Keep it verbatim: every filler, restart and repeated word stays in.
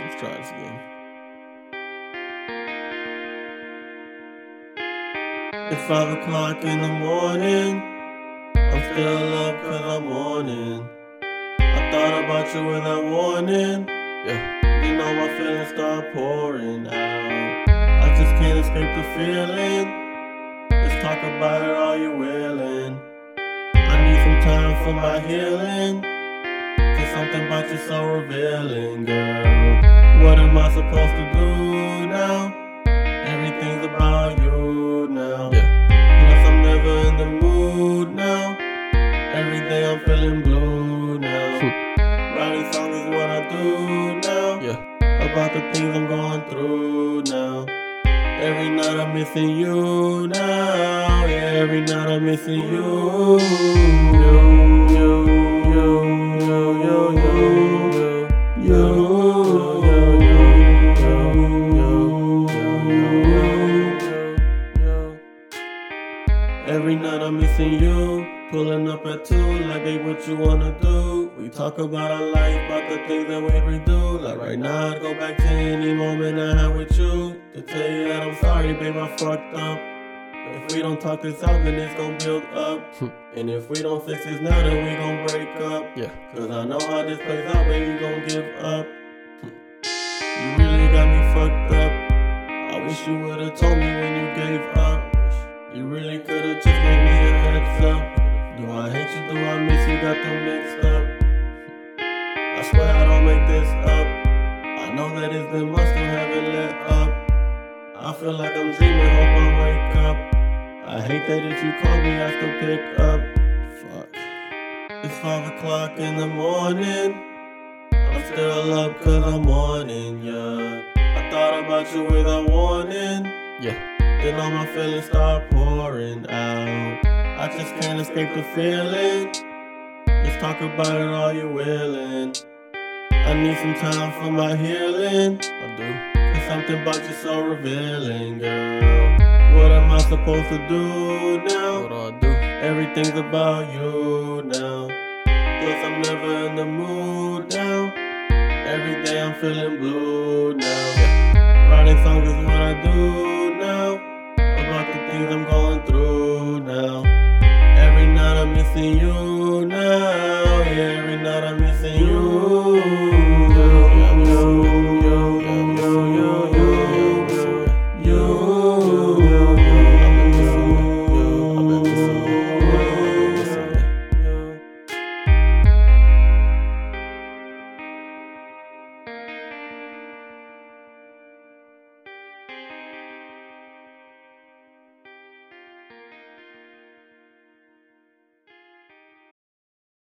Let's try this again. It's five o'clock in the morning. I'm still up cause I'm mourning. I thought about you without warning. Yeah. You know my feelings start pouring out. I just can't escape the feeling. Let's talk about it, are you willing? I need some time for my healing. Cause something about you so revealing, girl. What am I supposed to do now? Everything's about you now. Yeah. Plus I'm never in the mood now. Every day I'm feeling blue now. Hmm. Writing songs is what I do now. Yeah. About the things I'm going through now. Every night I'm missing you now. Yeah, every night I'm missing you. You, you, you, you, you, you, you, you. Every night I'm missing you. Pulling up at two, like, babe, what you wanna do? We talk about our life, about the things that we redo. Like right now, I'd go back to any moment I had with you. To tell you that I'm sorry, babe, I fucked up. If we don't talk this out, then it's gon' build up. And if we don't fix this now, then we gon' break up. Yeah. Cause I know how this plays out, baby, you gon' give up. You really got me fucked up. I wish you would've told me when you gave up. You really could've just gave me a heads up. Do I hate you, do I miss you, got them mixed up. I swear I don't make this up. I know that it's been months, still haven't let up. I feel like I'm dreaming, hope I wake up. I hate that if you call me, I still pick up. Fuck. It's five o'clock in the morning. I'm still up cause I'm mourning, yeah. I thought about you without warning. Yeah. Then all my feelings start pouring out. I just can't escape the feeling. Let's talk about it, are you willing? I need some time for my healing. I do. Cause something about you so revealing, girl. What am I supposed to do now? What do I do? Everything's about you now. Plus I'm never in the mood now. Every day I'm feeling blue now. Yeah. Writing songs is what I do now. About the things I'm going through now. Every night I'm missing you